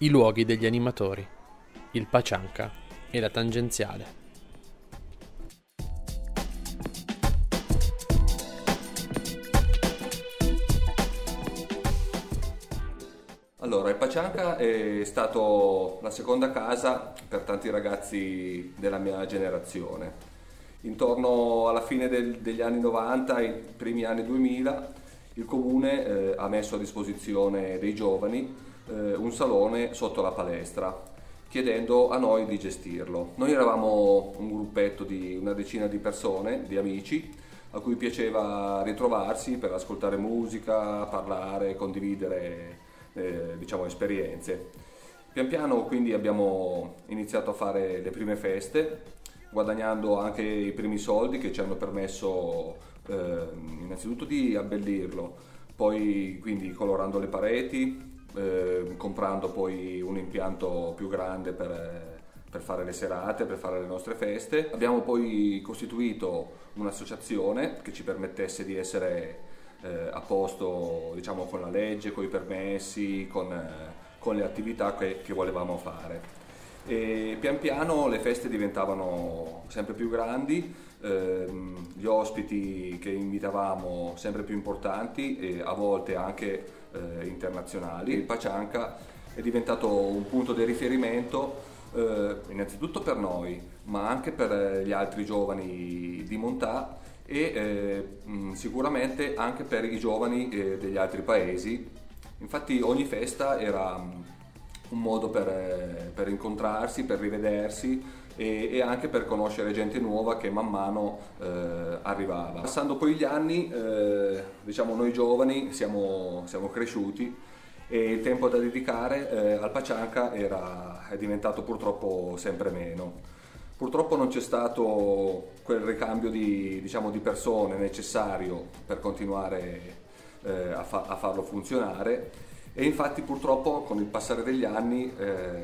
I luoghi degli animatori, il Pacianca e la tangenziale. Allora, il Pacianca è stato la seconda casa per tanti ragazzi della mia generazione. Intorno alla fine degli anni 90 e i primi anni 2000 il comune ha messo a disposizione dei giovani un salone sotto la palestra, chiedendo a noi di gestirlo. Noi eravamo un gruppetto di una decina di persone, di amici, a cui piaceva ritrovarsi per ascoltare musica, parlare, condividere esperienze. Pian piano quindi abbiamo iniziato a fare le prime feste, guadagnando anche i primi soldi che ci hanno permesso innanzitutto di abbellirlo, poi quindi colorando le pareti, comprando poi un impianto più grande per fare le serate, per fare le nostre feste. Abbiamo poi costituito un'associazione che ci permettesse di essere a posto, diciamo, con la legge, con i permessi, con le attività che volevamo fare. E pian piano le feste diventavano sempre più grandi, gli ospiti che invitavamo sempre più importanti e a volte anche internazionali. Il Pacianca è diventato un punto di riferimento innanzitutto per noi, ma anche per gli altri giovani di Montà e sicuramente anche per i giovani degli altri paesi. Infatti ogni festa era un modo per incontrarsi, per rivedersi e anche per conoscere gente nuova che man mano arrivava. Passando poi gli anni, diciamo, noi giovani siamo cresciuti e il tempo da dedicare al Pacianca è diventato purtroppo sempre meno. Purtroppo non c'è stato quel ricambio di persone necessario per continuare a farlo funzionare e infatti purtroppo con il passare degli anni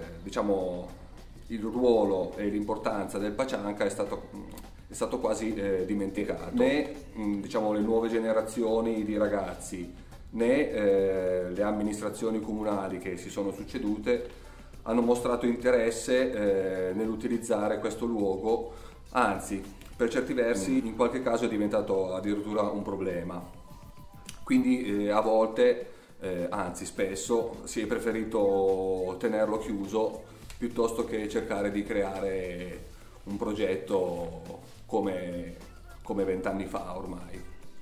il ruolo e l'importanza del Pacianca è stato quasi dimenticato. Né le nuove generazioni di ragazzi né le amministrazioni comunali che si sono succedute hanno mostrato interesse nell'utilizzare questo luogo, anzi per certi versi in qualche caso è diventato addirittura un problema. Quindi a volte, anzi spesso, si è preferito tenerlo chiuso piuttosto che cercare di creare un progetto come 20 anni fa ormai.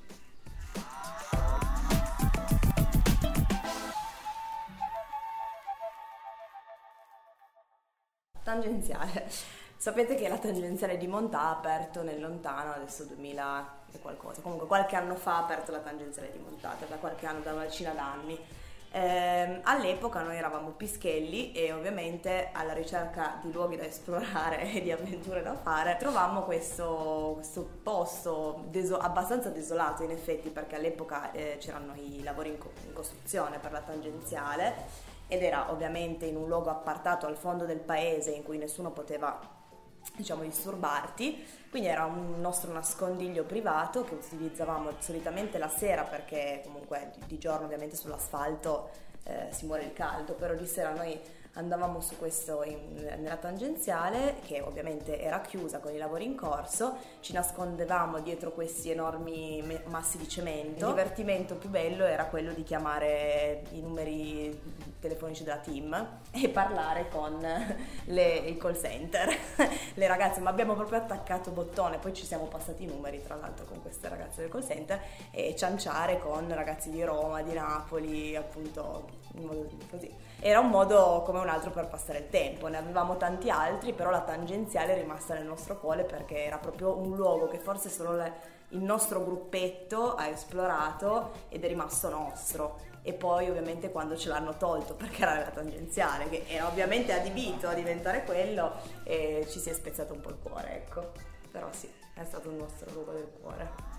Tangenziale. Sapete che la tangenziale di Montà ha aperto nel lontano, adesso 2000 e qualcosa, comunque qualche anno fa ha aperto la tangenziale di Montà, da qualche anno, da una decina d'anni. All'epoca noi eravamo pischelli e ovviamente alla ricerca di luoghi da esplorare e di avventure da fare trovammo questo posto abbastanza desolato in effetti, perché all'epoca c'erano i lavori in costruzione per la tangenziale ed era ovviamente in un luogo appartato al fondo del paese in cui nessuno poteva, diciamo, disturbarti, quindi era un nostro nascondiglio privato che utilizzavamo solitamente la sera, perché comunque di giorno ovviamente sull'asfalto si muore il caldo, però di sera noi andavamo su questo nella tangenziale, che ovviamente era chiusa con i lavori in corso, ci nascondevamo dietro questi enormi massi di cemento. Il divertimento più bello era quello di chiamare i numeri telefonici della team e parlare con il call center, le ragazze, ma abbiamo proprio attaccato bottone, poi ci siamo passati i numeri tra l'altro con queste ragazze del call center e cianciare con ragazzi di Roma, di Napoli, appunto, in modo così. Era un modo come un altro per passare il tempo, ne avevamo tanti altri, però la tangenziale è rimasta nel nostro cuore perché era proprio un luogo che forse solo il nostro gruppetto ha esplorato ed è rimasto nostro. E poi ovviamente quando ce l'hanno tolto, perché era la tangenziale, che era ovviamente adibito a diventare quello, e ci si è spezzato un po' il cuore, ecco. Però sì, è stato il nostro luogo del cuore.